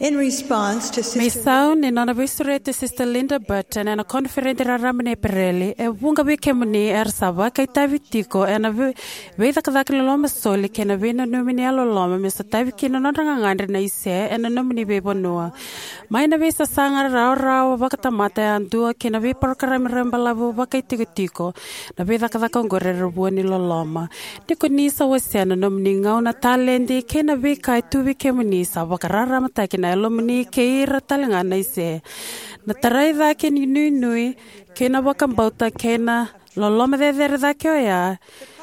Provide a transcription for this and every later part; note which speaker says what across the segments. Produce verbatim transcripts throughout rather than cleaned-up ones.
Speaker 1: In response to
Speaker 2: Mi
Speaker 1: Sister
Speaker 2: sau ni nona visurete Sister Linda Burton e na conferente ra ramene pereli e wunga vi kemuni er sava kai tavi tiko e na vi vi takadaki loma soli ke na vi na numini alo loma mi sa tavi kino na ranga ngandri na ise e na numini bebo noa. Mai na vi sa sanga rao rao wakata mata e andua ke na vi parkarami rembalavu wakai tiko tiko na vi takadaka ngore rubua ni lo loma. Niko nisa wasia na numini ngau na talendi ke na vi kai tuvi kemuni sa wakarara mataki na lomni ke ira talenga na ise na tarai da ke ni nui nui ke na wakambauta ke na loloma de der da ke ya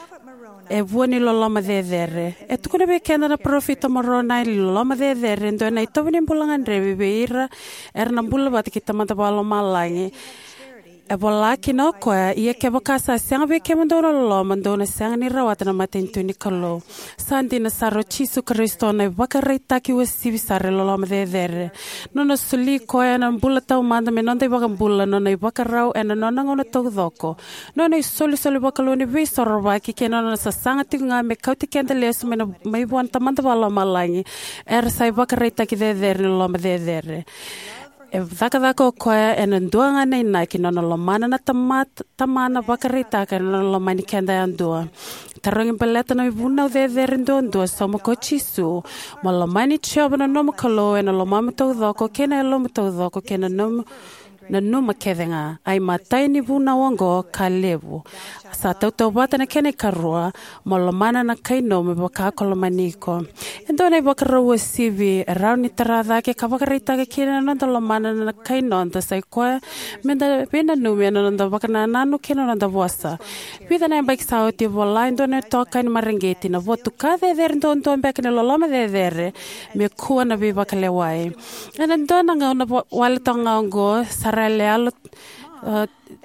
Speaker 2: e vuoni loloma de der e tukuna be ke na profita morona loloma de der ndo na ito ni bulanga ndrevi be ira er na bulla bat ki tamata balo malangi e bola ki no ko ia ke bakasa sanga be ke mando loloma ndo na sanga ni rawata na matentu ni kalo sandi na saro chisu kristo na bakarita ki wasi bisare loloma de der no na suli ko na bulla tau manda me nonde bakam bulla no na bakarau e no na ngona to doko no na soli soli bakalo ni be sorba ki ke no na sanga tinga me kauti kende lesu me na mai bon tamanda balo malangi er sai bakarita ki de der loloma de der e vakavako koya e na nduanga nei nai ki nona lo mana na tamat tamana vakarita ka nona lo mani kenda ya ndua tarangi paleta na vuna de de rindo ndua somo ko chisu mo lo mani choba na nomo kalo e na lo mama to doko kena lo mo to doko kena nomo na numa kevenga ai matai ni vuna wango ka levu sa tau tau bata na kene karua mo lo mana na kaino me baka kolo maniko endo nei baka rawa sivi rau ni tarada ke ka baka rita ke kena nanda lo mana na kaino anta sai koe menda pena numi ana nanda baka na nanu kena nanda wasa vida na baik sao ti vola endo ne toka ni marengeti na votu ka de der ndo ndo mbeka ne lo loma de der me kuwa na vi baka lewai ena ndo na nga wale tonga ngo lealo uh,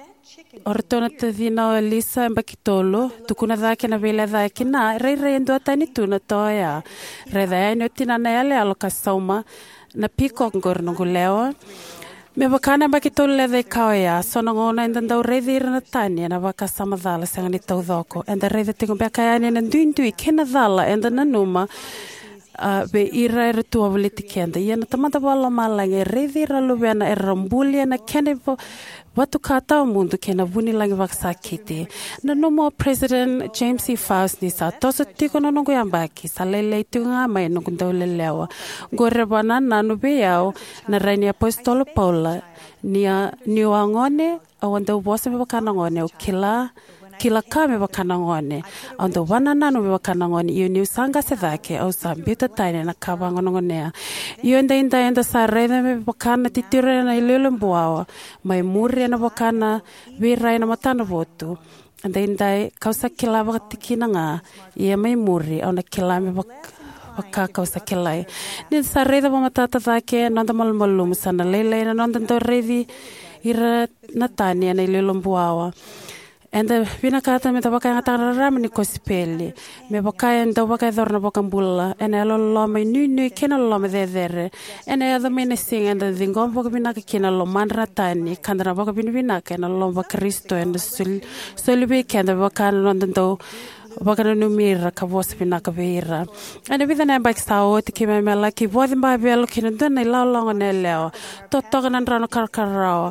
Speaker 2: ortona tadina Elisa mbakitolo tukuna dake na vile dake na rei rei ndo tani tuna toya rei dai no tina na yale alo kasauma na piko ngorno guleo me bakana mbakitolo le dai kawaya sono ngona ndanda rei dira na tani na baka samadala sangani tawdoko enda rei tingo bekayani na ndui kena dala enda na numa Uh, be ira era tua voliti kenda ia na tamata wala malange redira luvena e rambulia na kene watu kata o mundu kena vuni langi waksakiti na nomo President James E. Faust ni sa tosa tiko na nungu yambaki sa lele tiko nga mai nungu ndau lelewa gore wana nanu be yao na raini apostolo Paula nia niwa ngone awanda uwasa me wakana ngone o kila kila kame wakana ngone ando wana nanu me wakana ngone iyo ni usanga se dhake au sambita taine na kawa ngonongonea iyo nda inda inda sa reida me wakana titire na ililo mbuawa mai muri na wakana virai na matana votu anda inda kausa kila wakatikina nga iya mai muri au na kila me waka kausa kilai ni sa reida wa matata dhake nanda malmalum sana lele na nanda ndo reidi ira natania na ililo mbuawa enda vina kata me tabaka ngata ram ni kospeli me baka enda baka dorna baka bulla ena lo lo mai nu nu kena lo me dere ena ya me ne sing enda dingom baka vina kena lo manra tani kandra baka vina vina kena lo baka Kristo enda sul sulbi kenda baka no ndo baka no mira ka vos vina ka vera ena vida na baka sao te ke me mala ki vodi ba belo kena dona la lo ngone leo to to kana rano karkarao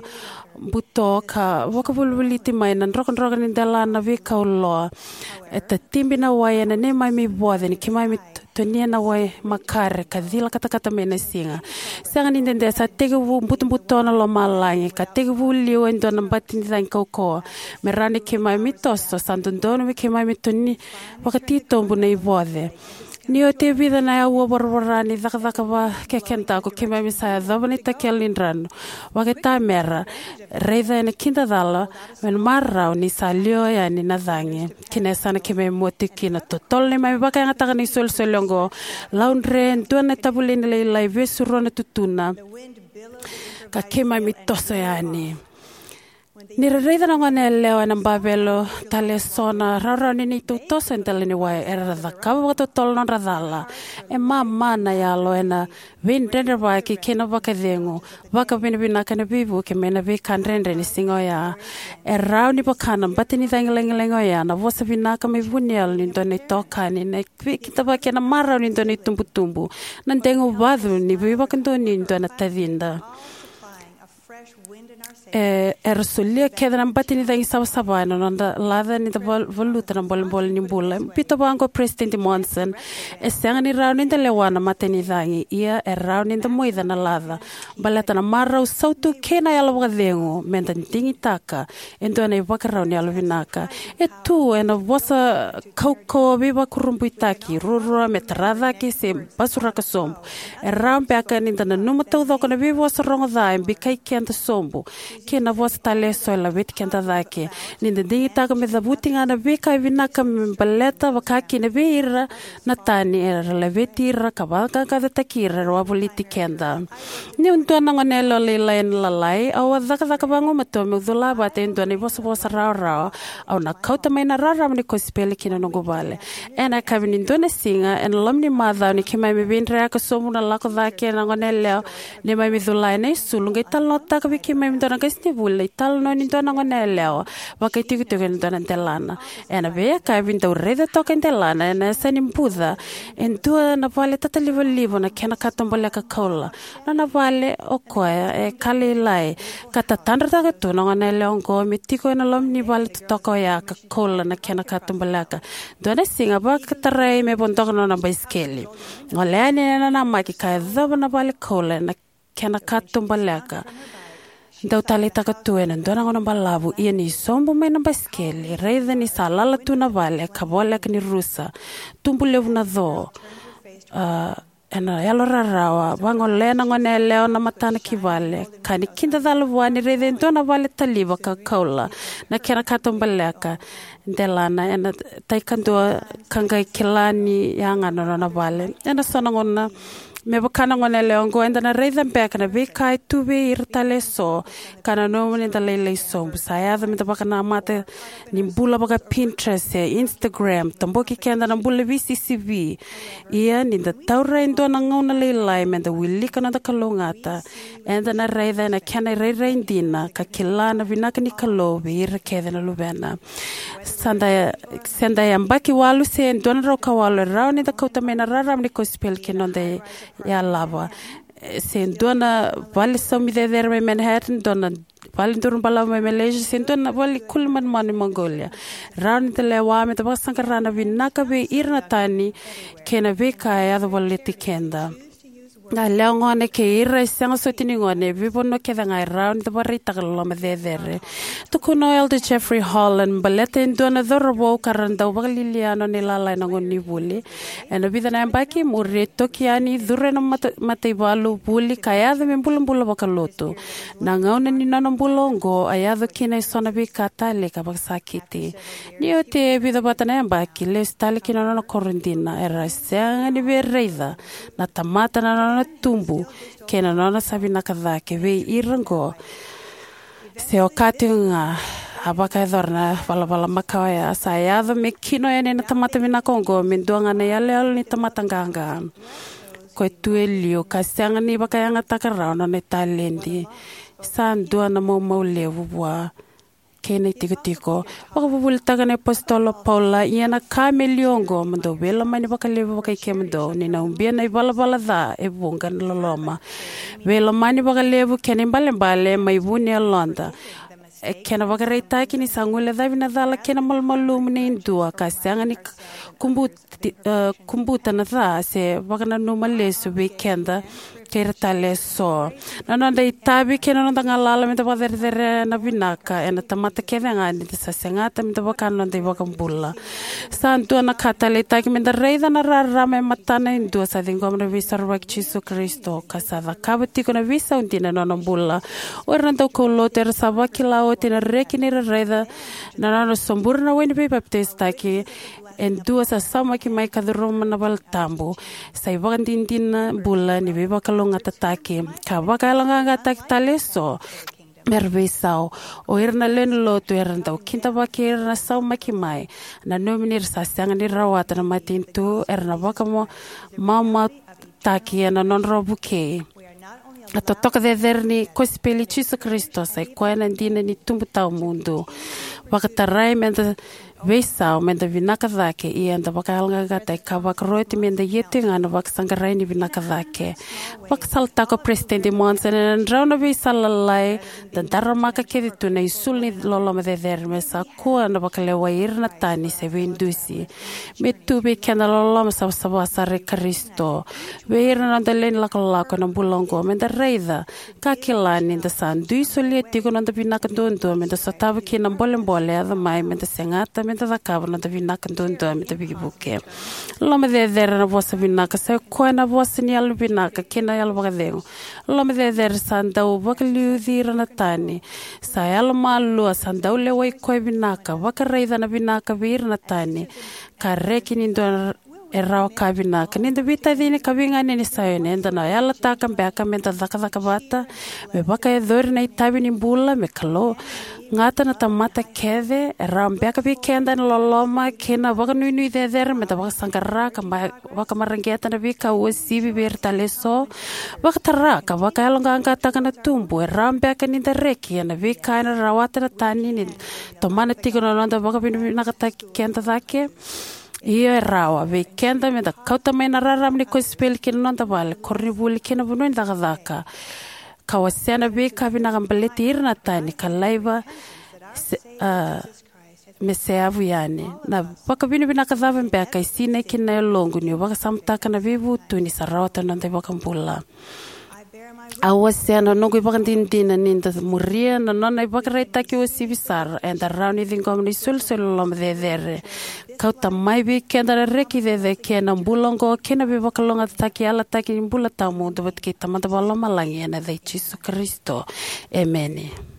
Speaker 2: buto ka wakavulvuliti mai nan rokan rokan in dela na vika ulo eta timbi na wai na ne mai mi bode ni kimai mi tonia na wai makare ka dila kata kata mena singa sanga ni ndende sa tege vu buto buto na lo malangi ka tege vu liu endo na batin dan koko merani kimai mi tosto sandondo no kimai mi toni wakati tombu nei bode ni o te vida na ua borborani daka daka wa ke kenta ko kima misaya dhabani ta kelin rano wa ke ta mera reida na kinda dala men marrao ni sa lio ya ni na dhange kine sana kime moti kina totol ni mai baka ngata ni sol solongo laundre tuana tabulin le live surona tutuna ka kima mitoso yani Ni reida na ngone leo na babelo tale sona rara ni tu tosen tele ni wai era da kawa to tol non radala e mama na ya lo ena vin render ba ki kena ba kadengo ba ka vin vin kana vivu ke mena ve kan render ni singo ya e rau ni ba kana batini dang leng leng ya na vosa vina ka me vunial ni doni toka ni na kita ba kena mara ni doni tumbu tumbu nan tengo vadu ni viva kan doni dona tavinda e ersulia kedran batini da isaw sabana nanda lada ni da voluta na bol bol ni bula pito bango president Monson e sanga ni round in the lewana mateni dangi ia e round in the moida na lada balata na marra o sautu kena ya lawa dengo menta tingi taka endo na vaka round ya vinaka e tu e na vosa kauko viva kurumbu itaki rurura metrada ki se basura ka sombo e round pe aka ni da na numata udo kana viva sorongo da e bikai kenta sombo ke na vosa tale so la vet kenta dake ni de dita ka me da butinga na veka vina ka baleta vaka ki ne vira na tani era la vetira ka vaka ka da takira ro politi kenda ni un tona ngonelo le line la lai au daka daka bango mato me dula ba te ndo ni vosa vosa ra ra au na kauta me na ra ra ni ko spele ki no gobale ena ka vini ndone singa en lomni madha ni ki mai me vinra ka somu na lako dake na ngonelo ni mai me dula ne sulunga talota ka ki mai ndona ka Stivule tal no ni dona ngoneleo wakati kitu kan dona telana ena ve ka vinda ureda toka telana ena sani mpuda entua na vale tata livo livo na kena katombola ka kola na vale okoya e kali lai kata tandra ta tu no ngoneleo ngo mitiko na lom ni vale toka ya ka kola na kena katombola ka dona singa ba katare me bondok no na baiskeli ngolene na na maki ka daba na vale kola na kena katombola ka Dau tali taka tuena ndona ngona balavu ia ni sombo mai na baskeli reida ni salala tu na vale kabola ni rusa tumbu levu na do uh, ena yalo rarawa bango lena ngone leo na matana ki vale kani kinda dalo wani reida ndona vale taliva ka kaula na kera katombaleka ndelana ena taikando kangai kilani yanga no na vale ena sona ngona me bakana ngone leo ngo enda na reida back na we kai tu we irtale so kana no mone da lele so saya da me da bakana mate ni bula baka Pinterest Instagram tamboki kenda na bula V C C V ia ni da taura endo na ngona lele me da willi kana da kalongata enda na reida na kana reida indina ka kilana vinaka ni kalobe ir keda na lubena sanda senda yambaki walu se endo na roka walu rauni da kota mena raram ni kospel kinonde ya lava se dona vale só me der me Manhattan dona vale durun bala me Malaysia se dona vale kulman man Mongolia round the lewa me da sankarana vinaka be irna tani kena be ka ya vale tikenda na leongone ke ira sanga sotini ngone vivono ke danga round the barita lo me there to kuno Elder Jeffrey Holland balete ndona dorobo karanda baliliano ne lala na ngoni buli ena vida na mbaki mure tokiani dure na mate balu buli kaya de mbulumbulo bakaloto na ngaone ni nano mbulongo ayado kina sona bi katale ka baksakiti ni ote vida batana mbaki le stale kina no korindina era sanga ni bereida na tamata na na tumbu kena nona sabina kadha ke ve irango se okatinga abaka dorna bala bala makaya saya do mekino ene na tamata vina kongo menduanga na yale al ni tamata nganga ko tuelio kasanga ni bakayanga takarana ne talendi sandu na mo mo levu bwa kene tiko tiko baka bubul taga ne apostolo Paula iana kameliongo mando vela mani baka levo baka ikemdo ni na umbia na ibala bala da e bunga loloma vela mani baka levo kene mbale mbale mai vuni alonda kena baka reita kini sangule da vina dala kena malmalu mne indua kasanga ni kumbuta uh, kumbuta na da se baka na numale su weekenda kertale so nano dai tabi kena no danga lala me taba der na binaka ena tamata kevenga ni sa sengata me taba kan no dai baka bulla santo na katale ta ki me da reida na rara me matana indu sa dingo me visar wak Jesus Cristo kasava kabati kona visa undina no no bulla ora ndo ko lo ter sabakila o tena rekini reida na no somburna wen be baptista ki en dua sa sama ki mai kadroma na bal tambo sai bagandindin bula ni be bakalonga tatake ka bakalonga tak taleso merve sau o irna len lo tu irna tau kinta waki irna sau maki mai na nominir sa sianga ni rawata na matintu irna waka mo mama taki na non robuke ato toka de derni kospeli Jesus Christo sai koena ndina ni tumbu tau mundo waka tarai menda Vesau menda vinaka dhake i anda wakahalanga gata i ka wakaroiti menda yetu ngana wakasangarai ni vinaka dhake. Wakasaltako presidente Monson and rauna visalalai dan daramaka kedi tuna i sulni loloma de derme sa kua na wakalewa irna tani se vindusi. Me tubi kena loloma sa wasawasare Kristo. We irna nanda leni lakalako na bulongo menda reida kakilani nda sandu solia tigo nanda vinaka dundu menda sotavu ki na mbole mbole adha mai menda sengata menda da kava na vinaka dundu menda vigibuke. Loma de dera na vosa vinaka sa koe na vosa ni alu vinaka kena alu wakadengo. Loma de dera sandau wakaliu dhira na tani. Sa alu malua sandau lewa i koe vinaka wakareida na vinaka vira na tani. Ka reki nindo e rao ka vinaka. Ninda vita dhini ka vinga nini sayo nenda na ala taka mbeka menda dhaka dhaka vata. Me waka e dhori na itabi ni mbula me kalo. Ngata na tamata keve e rao mbeka vi kenda na loloma kena waka nui nui dhe dhere me da waka sangara ka waka marangeta na vi ka ua sivi virta leso. Waka taraka waka alonga anga taka na tumbu e rao mbeka ninda reki na vi ka na rawata na tani ni tomana tigo na londa waka vini nakataki kenda dhake. Ia rawa ve kenda me da kauta mai na raram ni kospel kina nonda vale korribuli kina vuno inda gadaka kawasiana ve kavina gambaleti irna tani kalaiva uh, me se avu yani na waka vini vina kadhava mbeka isine kina longu ni waka samtaka na vivu tu ni sarawata nonda waka mbula awasiana nongu ibaka ndindina ninda muria na nona ibaka reita ki wasi visar enda rauni dhingom ni sulsul lom de dhere kauta mai vi kenda reki de de kena mbulongo kena vi wakalonga taki ala taki mbula tamu do wat kita manda baloma langi na de Jesus Kristo amen.